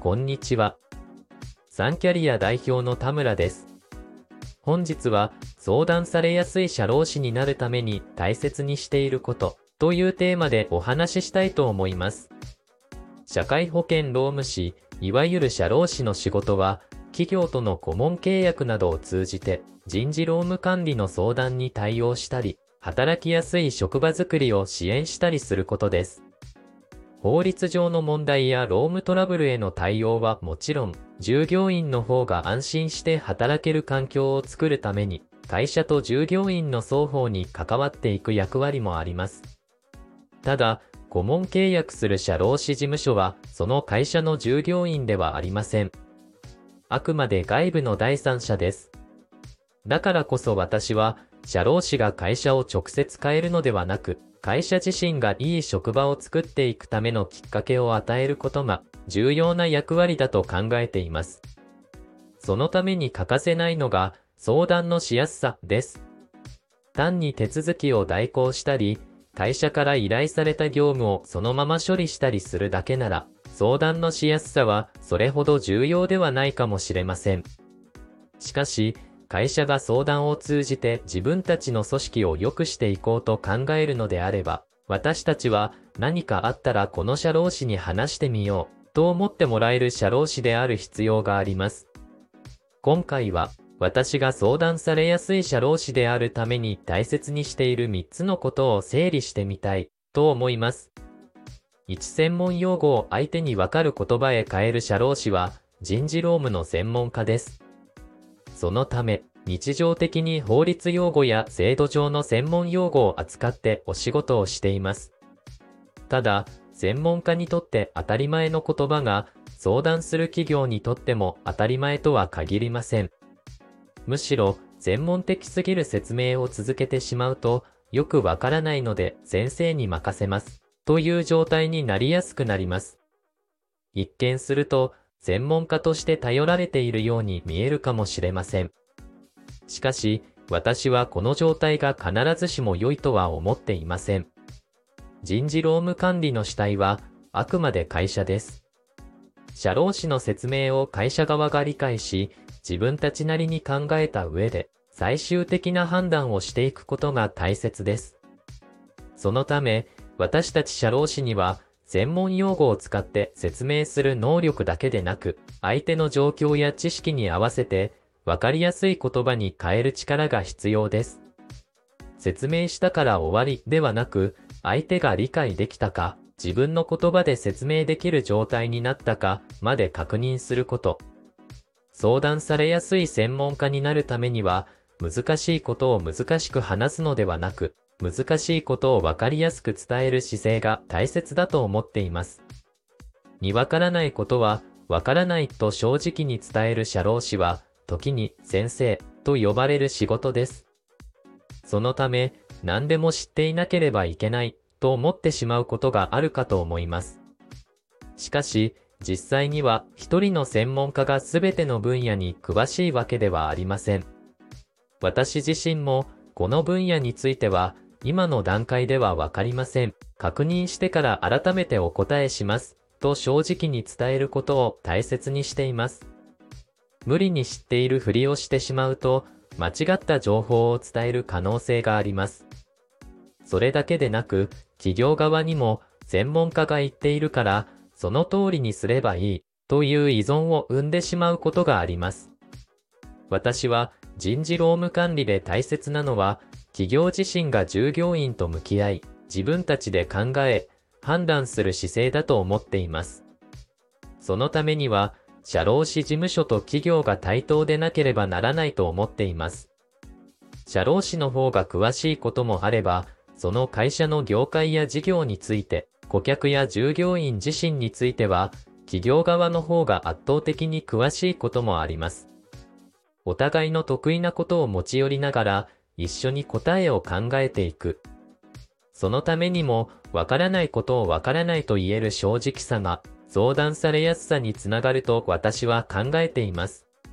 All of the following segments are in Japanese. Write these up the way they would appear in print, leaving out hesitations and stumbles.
こんにちは。サンキャリア代表の田村です。本日は相談されやすい社労士になるために大切にしていることというテーマでお話ししたいと思います。社会保険労務士、いわゆる社労士の仕事は、企業との顧問契約などを通じて人事労務管理の相談に対応したり、働きやすい職場づくりを支援したりすることです。法律上の問題や労務トラブルへの対応はもちろん、従業員の方が安心して働ける環境を作るために、会社と従業員の双方に関わっていく役割もあります。ただ、顧問契約する社労士事務所は、その会社の従業員ではありません。あくまで外部の第三者です。だからこそ私は、社労士が会社を直接変えるのではなく、会社自身がいい職場を作っていくためのきっかけを与えることが重要な役割だと考えています。そのために欠かせないのが相談のしやすさです。単に手続きを代行したり、会社から依頼された業務をそのまま処理したりするだけなら、相談のしやすさはそれほど重要ではないかもしれません。しかし、会社が相談を通じて自分たちの組織を良くしていこうと考えるのであれば、私たちは何かあったらこの社労士に話してみようと思ってもらえる社労士である必要があります。今回は私が相談されやすい社労士であるために大切にしている3つのことを整理してみたいと思います。1、専門用語を相手にわかる言葉へ変える社労士は人事労務の専門家です。そのため、日常的に法律用語や制度上の専門用語を扱ってお仕事をしています。ただ、専門家にとって当たり前の言葉が、相談する企業にとっても当たり前とは限りません。むしろ、専門的すぎる説明を続けてしまうと、よくわからないので先生に任せます、という状態になりやすくなります。一見すると、専門家として頼られているように見えるかもしれません。しかし、私はこの状態が必ずしも良いとは思っていません。人事労務管理の主体は、あくまで会社です。社労士の説明を会社側が理解し、自分たちなりに考えた上で、最終的な判断をしていくことが大切です。そのため、私たち社労士には、専門用語を使って説明する能力だけでなく、相手の状況や知識に合わせて、わかりやすい言葉に変える力が必要です。説明したから終わりではなく、相手が理解できたか、自分の言葉で説明できる状態になったかまで確認すること。相談されやすい専門家になるためには、難しいことを難しく話すのではなく、難しいことをわかりやすく伝える姿勢が大切だと思っています。にわからないことは、わからないと正直に伝える社労士は、時に先生と呼ばれる仕事です。そのため、何でも知っていなければいけないと思ってしまうことがあるかと思います。しかし、実際には一人の専門家が全ての分野に詳しいわけではありません。私自身もこの分野については今の段階ではわかりません。確認してから改めてお答えしますと正直に伝えることを大切にしています。無理に知っているふりをしてしまうと間違った情報を伝える可能性があります。それだけでなく、企業側にも専門家が言っているからその通りにすればいいという依存を生んでしまうことがあります。私は人事労務管理で大切なのは企業自身が従業員と向き合い自分たちで考え判断する姿勢だと思っています。そのためには社労士事務所と企業が対等でなければならないと思っています。社労士の方が詳しいこともあれば、その会社の業界や事業について、顧客や従業員自身については、企業側の方が圧倒的に詳しいこともあります。お互いの得意なことを持ち寄りながら、一緒に答えを考えていく。そのためにも、わからないことをわからないと言える正直さが、相談されやすさにつながると私は考えています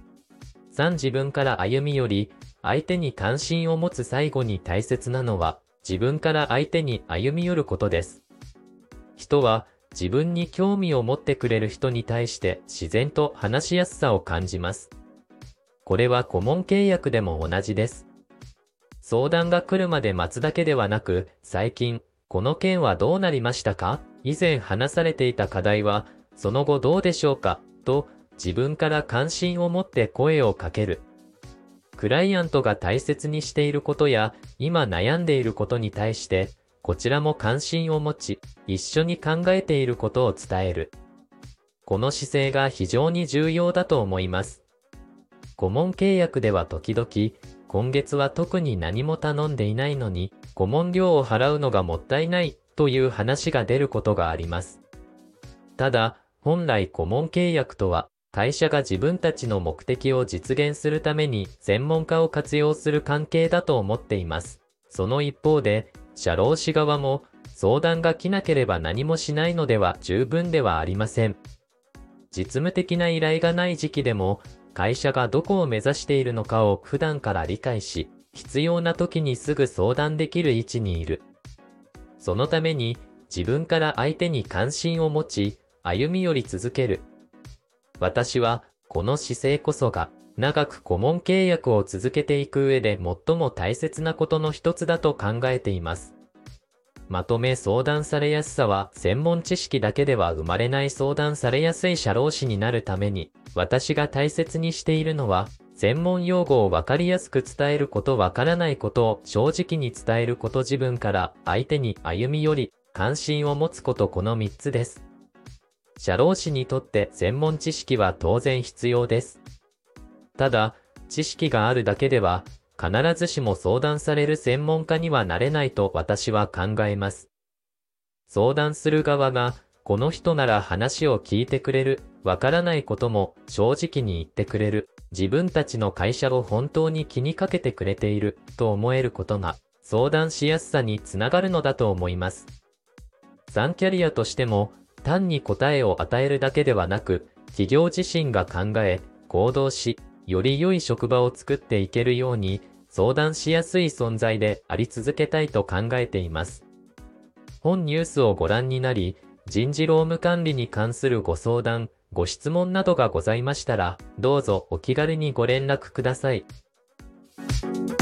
。3、自分から歩み寄り、相手に関心を持つ最後に大切なのは、自分から相手に歩み寄ることです。人は自分に興味を持ってくれる人に対して自然と話しやすさを感じます。これは顧問契約でも同じです。相談が来るまで待つだけではなく、最近、この件はどうなりましたか？以前話されていた課題は、その後どうでしょうか？と、自分から関心を持って声をかける。クライアントが大切にしていることや、今悩んでいることに対して、こちらも関心を持ち、一緒に考えていることを伝える。この姿勢が非常に重要だと思います。顧問契約では時々、今月は特に何も頼んでいないのに、顧問料を払うのがもったいないという話が出ることがあります。ただ、本来顧問契約とは、会社が自分たちの目的を実現するために専門家を活用する関係だと思っています。その一方で、社労士側も相談が来なければ何もしないのでは十分ではありません。実務的な依頼がない時期でも、会社がどこを目指しているのかを普段から理解し、必要な時にすぐ相談できる位置にいる。そのために、自分から相手に関心を持ち、歩み寄り続ける。私は、この姿勢こそが、長く顧問契約を続けていく上で最も大切なことの一つだと考えています。まとめ相談されやすさは、専門知識だけでは生まれない相談されやすい社労士になるために、私が大切にしているのは、専門用語をわかりやすく伝えること、わからないことを正直に伝えること、自分から相手に歩み寄り、関心を持つこと、この3つです。社労士にとって専門知識は当然必要です。ただ、知識があるだけでは、必ずしも相談される専門家にはなれないと私は考えます。相談する側が、この人なら話を聞いてくれる、わからないことも正直に言ってくれる、自分たちの会社を本当に気にかけてくれていると思えることが、相談しやすさにつながるのだと思います。3キャリアとしても、単に答えを与えるだけではなく、企業自身が考え、行動し、より良い職場を作っていけるように、相談しやすい存在であり続けたいと考えています。本ニュースをご覧になり、人事労務管理に関するご相談、ご質問などがございましたら、どうぞお気軽にご連絡ください。